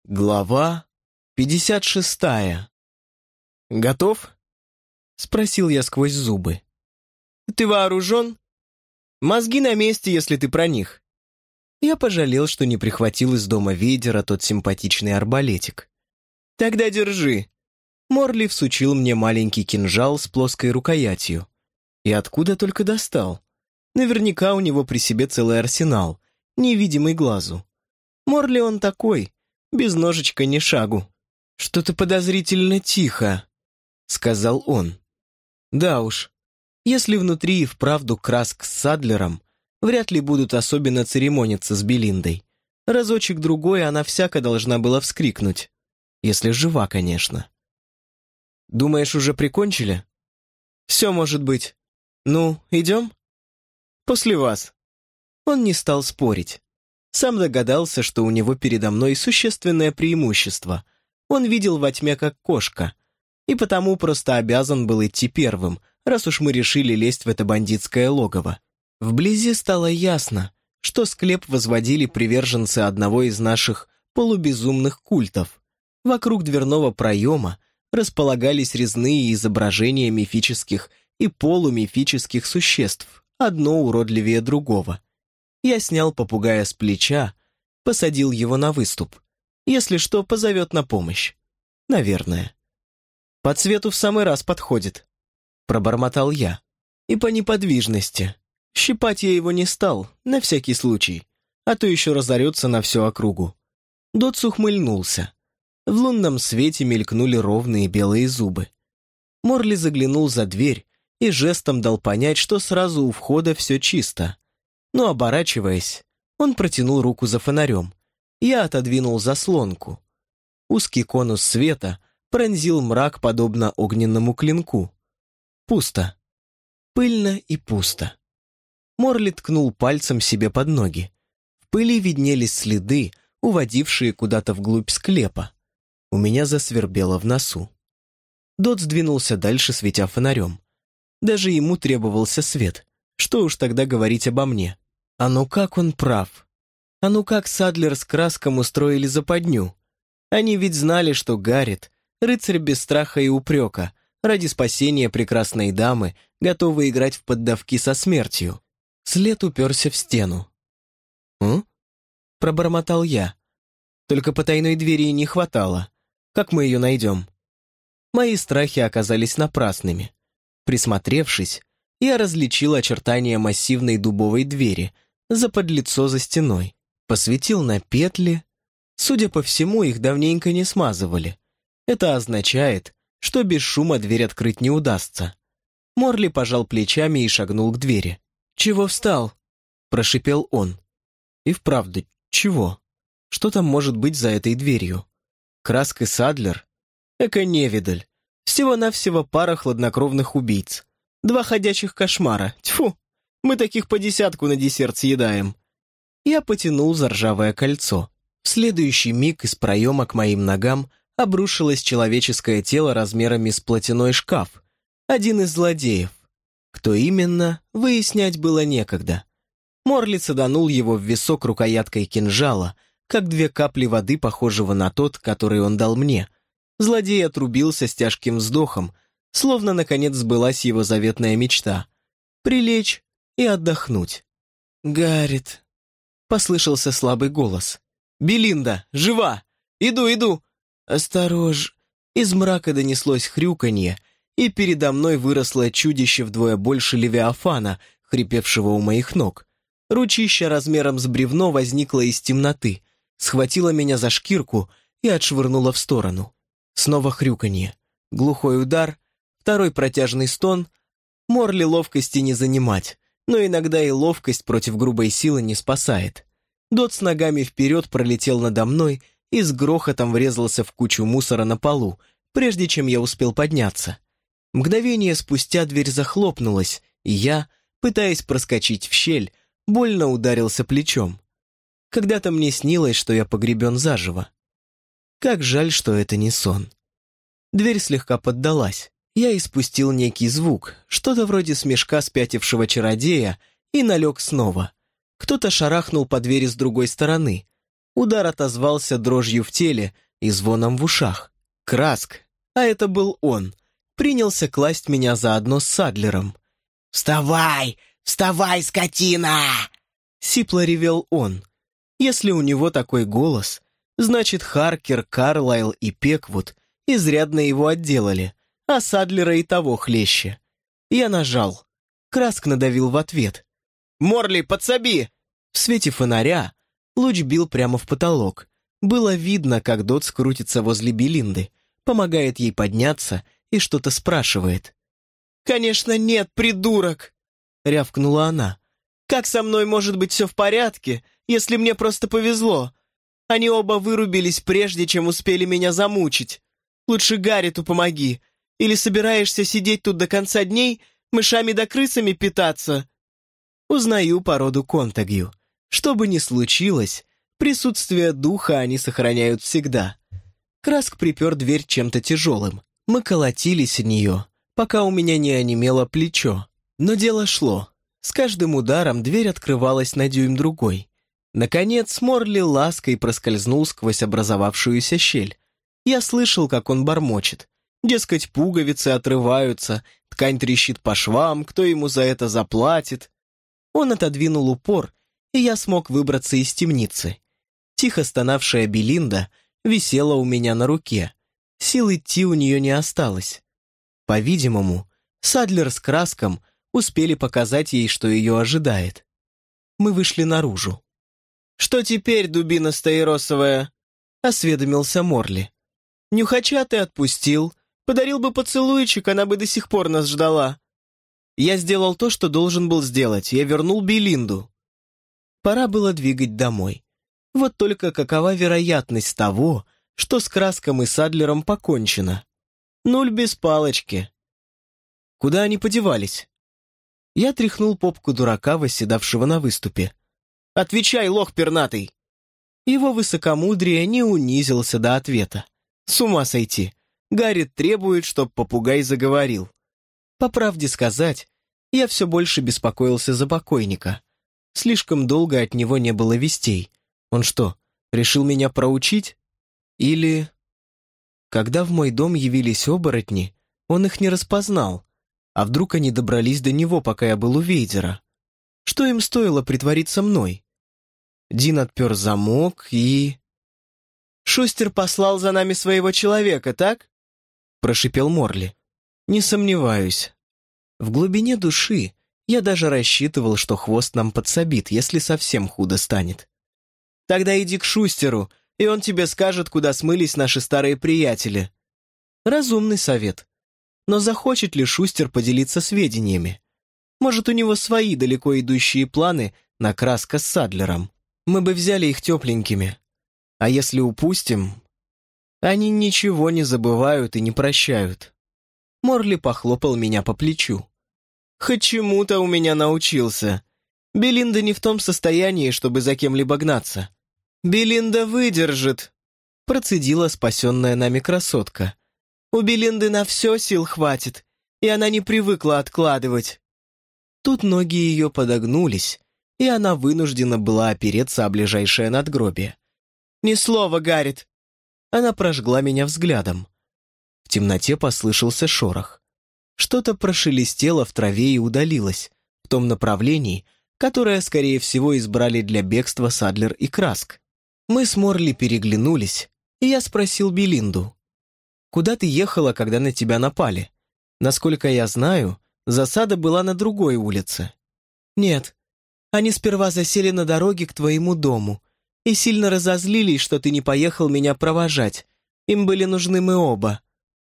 Глава 56. «Готов?» — спросил я сквозь зубы. «Ты вооружен? Мозги на месте, если ты про них». Я пожалел, что не прихватил из дома Вейдера тот симпатичный арбалетик. «Тогда держи». Морли всучил мне маленький кинжал с плоской рукоятью. И откуда только достал? Наверняка у него при себе целый арсенал, невидимый глазу. Морли он такой, без ножичка ни шагу. «Что-то подозрительно тихо», — сказал он. «Да уж, если внутри и вправду Краск с Садлером, вряд ли будут особенно церемониться с Белиндой. Разочек-другой она всяко должна была вскрикнуть. Если жива, конечно». «Думаешь, уже прикончили?» «Все может быть. Ну, идем?» «После вас». Он не стал спорить. Сам догадался, что у него передо мной существенное преимущество. Он видел во тьме как кошка, и потому просто обязан был идти первым, раз уж мы решили лезть в это бандитское логово. Вблизи стало ясно, что склеп возводили приверженцы одного из наших полубезумных культов. Вокруг дверного проема располагались резные изображения мифических и полумифических существ, одно уродливее другого. Я снял попугая с плеча, посадил его на выступ. Если что, позовет на помощь. Наверное. «По цвету в самый раз подходит», — пробормотал я. «И по неподвижности. Щипать я его не стал, на всякий случай, а то еще разорется на всю округу». Дотс ухмыльнулся. В лунном свете мелькнули ровные белые зубы. Морли заглянул за дверь и жестом дал понять, что сразу у входа все чисто. Но, оборачиваясь, он протянул руку за фонарем. Я отодвинул заслонку. Узкий конус света пронзил мрак, подобно огненному клинку. Пусто. Пыльно и пусто. Морли ткнул пальцем себе под ноги. В пыли виднелись следы, уводившие куда-то вглубь склепа. У меня засвербело в носу. Дот сдвинулся дальше, светя фонарем. Даже ему требовался свет. Что уж тогда говорить обо мне? А ну как он прав? А ну как Садлер с Краском устроили западню? Они ведь знали, что Гаррет — рыцарь без страха и упрека, ради спасения прекрасной дамы, готовый играть в поддавки со смертью. След уперся в стену. «М?» — пробормотал я. «Только потайной двери не хватало. Как мы ее найдем?» Мои страхи оказались напрасными. Присмотревшись, я различил очертания массивной дубовой двери, заподлицо за стеной. Посветил на петли. Судя по всему, их давненько не смазывали. Это означает, что без шума дверь открыть не удастся. Морли пожал плечами и шагнул к двери. «Чего встал?» – прошипел он. И вправду, чего? Что там может быть за этой дверью? Краск и Садлер? Эко-невидаль. Всего-навсего пара хладнокровных убийц. 2 ходячих кошмара. Тьфу! Мы таких по десятку на десерт съедаем. Я потянул за ржавое кольцо. В следующий миг из проема к моим ногам обрушилось человеческое тело размерами с платяной шкаф. Один из злодеев. Кто именно, выяснять было некогда. Морли саданул его в висок рукояткой кинжала, как 2 капли воды, похожего на тот, который он дал мне. Злодей отрубился с тяжким вздохом, словно наконец сбылась его заветная мечта — прилечь и отдохнуть. «Гаррет», — послышался слабый голос. «Белинда, жива! Иду!» «Осторож!» Из мрака донеслось хрюканье, и передо мной выросло чудище вдвое больше Левиафана, хрипевшего у моих ног. Ручища размером с бревно возникло из темноты, схватила меня за шкирку и отшвырнула в сторону. Снова хрюканье. Глухой удар, второй протяжный стон. Морли ловкости не занимать, но иногда и ловкость против грубой силы не спасает. Дот с ногами вперед пролетел надо мной и с грохотом врезался в кучу мусора на полу, прежде чем я успел подняться. Мгновение спустя дверь захлопнулась, и я, пытаясь проскочить в щель, больно ударился плечом. Когда-то мне снилось, что я погребен заживо. Как жаль, что это не сон. Дверь слегка поддалась. Я испустил некий звук, что-то вроде смешка спятившего чародея, и налег снова. Кто-то шарахнул по двери с другой стороны. Удар отозвался дрожью в теле и звоном в ушах. Краск, а это был он, принялся класть меня заодно с Садлером. «Вставай! Вставай, скотина!» Сипло ревел он. Если у него такой голос, значит Харкер, Карлайл и Пеквуд изрядно его отделали, а Садлера и того хлеще. Я нажал. Краск надавил в ответ. «Морли, подсоби!» В свете фонаря луч бил прямо в потолок. Было видно, как Дотс крутится возле Белинды, помогает ей подняться и что-то спрашивает. «Конечно нет, придурок!» — рявкнула она. «Как со мной может быть все в порядке, если мне просто повезло? Они оба вырубились, прежде чем успели меня замучить. Лучше Гарриту помоги. Или собираешься сидеть тут до конца дней, мышами да крысами питаться?» Узнаю породу Контагью. Что бы ни случилось, присутствие духа они сохраняют всегда. Краск припер дверь чем-то тяжелым. Мы колотились о нее, пока у меня не онемело плечо. Но дело шло. С каждым ударом дверь открывалась на дюйм другой. Наконец Морли лаской проскользнул сквозь образовавшуюся щель. Я слышал, как он бормочет. Дескать, пуговицы отрываются, ткань трещит по швам, кто ему за это заплатит. Он отодвинул упор, и я смог выбраться из темницы. Тихо стонавшая Белинда висела у меня на руке. Сил идти у нее не осталось. По-видимому, Садлер с Краском успели показать ей, что ее ожидает. Мы вышли наружу. «Что теперь, дубина стаиросовая?» — осведомился Морли. «Нюхача ты отпустил. Подарил бы поцелуйчик, она бы до сих пор нас ждала. Я сделал то, что должен был сделать. Я вернул Белинду. Пора было двигать домой. Вот только какова вероятность того, что с Краском и Садлером покончено? 0 без палочки. Куда они подевались?» Я тряхнул попку дурака, восседавшего на выступе. «Отвечай, лох пернатый!» Его высокомудрие не унизился до ответа. С ума сойти. Гаррит требует, чтоб попугай заговорил. По правде сказать, я все больше беспокоился за покойника. Слишком долго от него не было вестей. Он что, решил меня проучить? Или... Когда в мой дом явились оборотни, он их не распознал. А вдруг они добрались до него, пока я был у Вейдера? Что им стоило притвориться мной? Дин отпер замок и... «Шустер послал за нами своего человека, так?» Прошипел Морли. «Не сомневаюсь. В глубине души я даже рассчитывал, что хвост нам подсобит, если совсем худо станет. Тогда иди к Шустеру, и он тебе скажет, куда смылись наши старые приятели». Разумный совет. Но захочет ли Шустер поделиться сведениями? Может, у него свои далеко идущие планы на Краска с Садлером? Мы бы взяли их тепленькими. А если упустим... Они ничего не забывают и не прощают. Морли похлопал меня по плечу. «Хоть чему-то у меня научился. Белинда не в том состоянии, чтобы за кем-либо гнаться». «Белинда выдержит», — процедила спасенная нами красотка. «У Белинды на все сил хватит, и она не привыкла откладывать». Тут ноги ее подогнулись, и она вынуждена была опереться о ближайшее надгробие. «Ни слова, Гаррит!» Она прожгла меня взглядом. В темноте послышался шорох. Что-то прошелестело в траве и удалилось, в том направлении, которое, скорее всего, избрали для бегства Садлер и Краск. Мы с Морли переглянулись, и я спросил Белинду. «Куда ты ехала, когда на тебя напали? Насколько я знаю, засада была на другой улице». «Нет, они сперва засели на дороге к твоему дому и сильно разозлились, что ты не поехал меня провожать. Им были нужны мы оба».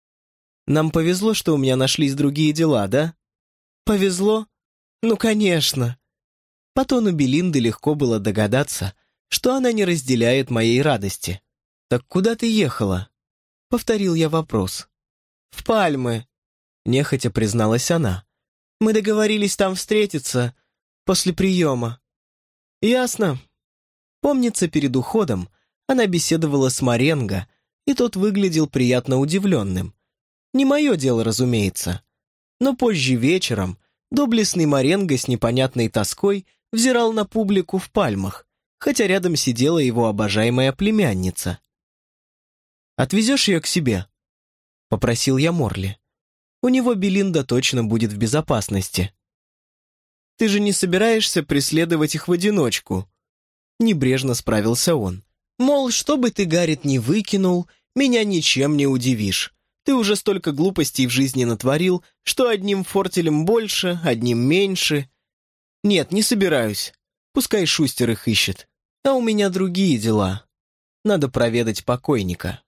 «Нам повезло, что у меня нашлись другие дела, да?» «Повезло? Ну, конечно». По тону Белинды легко было догадаться, что она не разделяет моей радости. «Так куда ты ехала?» — повторил я вопрос. «В Пальмы», — нехотя призналась она. «Мы договорились там встретиться после приема». «Ясно». Помнится, перед уходом она беседовала с Маренго, и тот выглядел приятно удивленным. Не мое дело, разумеется. Но позже вечером доблестный Маренго с непонятной тоской взирал на публику в Пальмах, хотя рядом сидела его обожаемая племянница. «Отвезешь ее к себе?» — попросил я Морли. «У него Белинда точно будет в безопасности». «Ты же не собираешься преследовать их в одиночку?» Небрежно справился он. «Мол, что бы ты, Гаррет, не выкинул, меня ничем не удивишь. Ты уже столько глупостей в жизни натворил, что одним фортелем больше, одним меньше. Нет, не собираюсь. Пускай Шустер их ищет. А у меня другие дела. Надо проведать покойника».